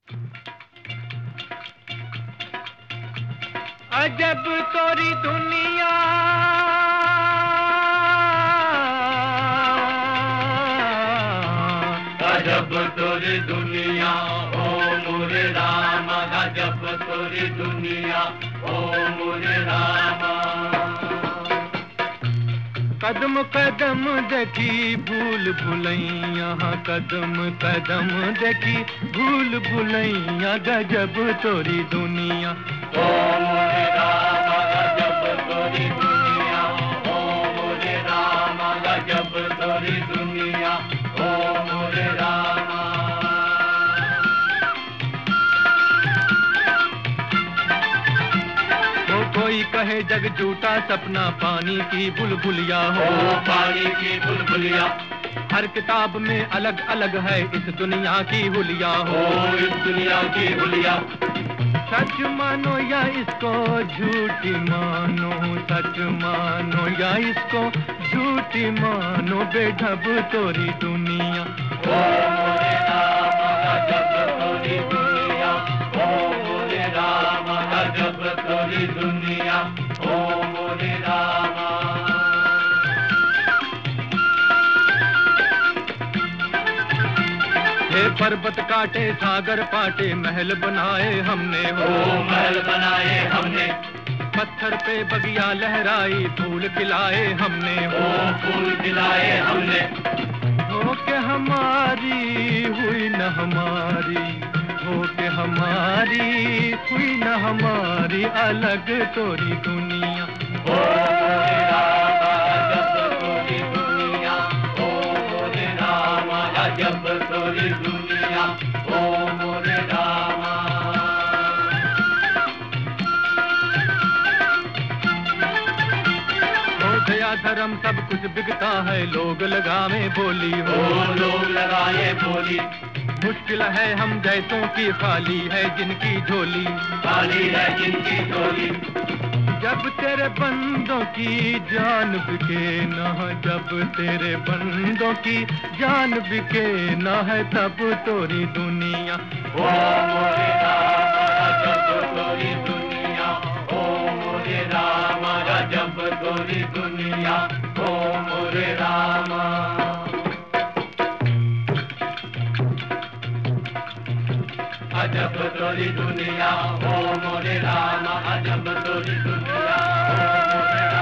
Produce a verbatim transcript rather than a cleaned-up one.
अजब तोरी दुनिया अजब तोरी दुनिया ओ मोरे रामा, अजब तोरी दुनिया ओ मोरे रामा। कदम कदम देखी भूल भुलैया, कदम कदम देखी भूल भुलैया, गजब तोरी दुनिया ओ मोरे रामा, गजब तोरी दुनिया ओ मोरे रामा, गजब तोरी दुनिया ओ मोरे रामा। कोई कहे जग झूठा सपना पानी की बुलबुलिया हो, पानी की बुलबुलिया। हर किताब में अलग अलग है इस दुनिया की हुलिया हो, इस दुनिया की हुलिया। सच मानो या इसको झूठी मानो, सच मानो या इसको झूठी मानो, बेढब तोरी दुनिया ओ मोरे रामा, गजब तोरी दुनिया ओ मोरे रामा, गजब तोरी दुनिया ओ मोरे रामा। हे पर्वत काटे सागर पाटे, महल बनाए हमने हो, महल बनाए हमने। पत्थर पे बगिया लहराई, फूल खिलाए हमने हो, फूल खिलाए हमने। हो के हमारी हुई न हमारी, हो के हमारी हुई न हमारी, अलग तोरी दुनिया ओ मोरे रामा, गजब तोरी दुनिया ओ मोरे रामा, गजब तोरी दुनिया ओ मोरे रामा। दया धर्म सब कुछ बिकता है, लोग लगावे बोली हो, लोग लगाए बोली। मुश्किल है हम जैसों की, खाली है जिनकी झोली, खाली है जिनकी झोली। जब तेरे बंदों की जान बिके न, जब तेरे बंदों की जान बिके न है, तब तोरी दुनिया ओ मोरे रामा, गजब तोरी दुनिया ओ मोरे रामा, गजब तोरी दुनिया ओ मोरे रामा। अजब तोरी दुनिया ओ मोरे रामा, अजब तोरी दुनिया ओ मोरे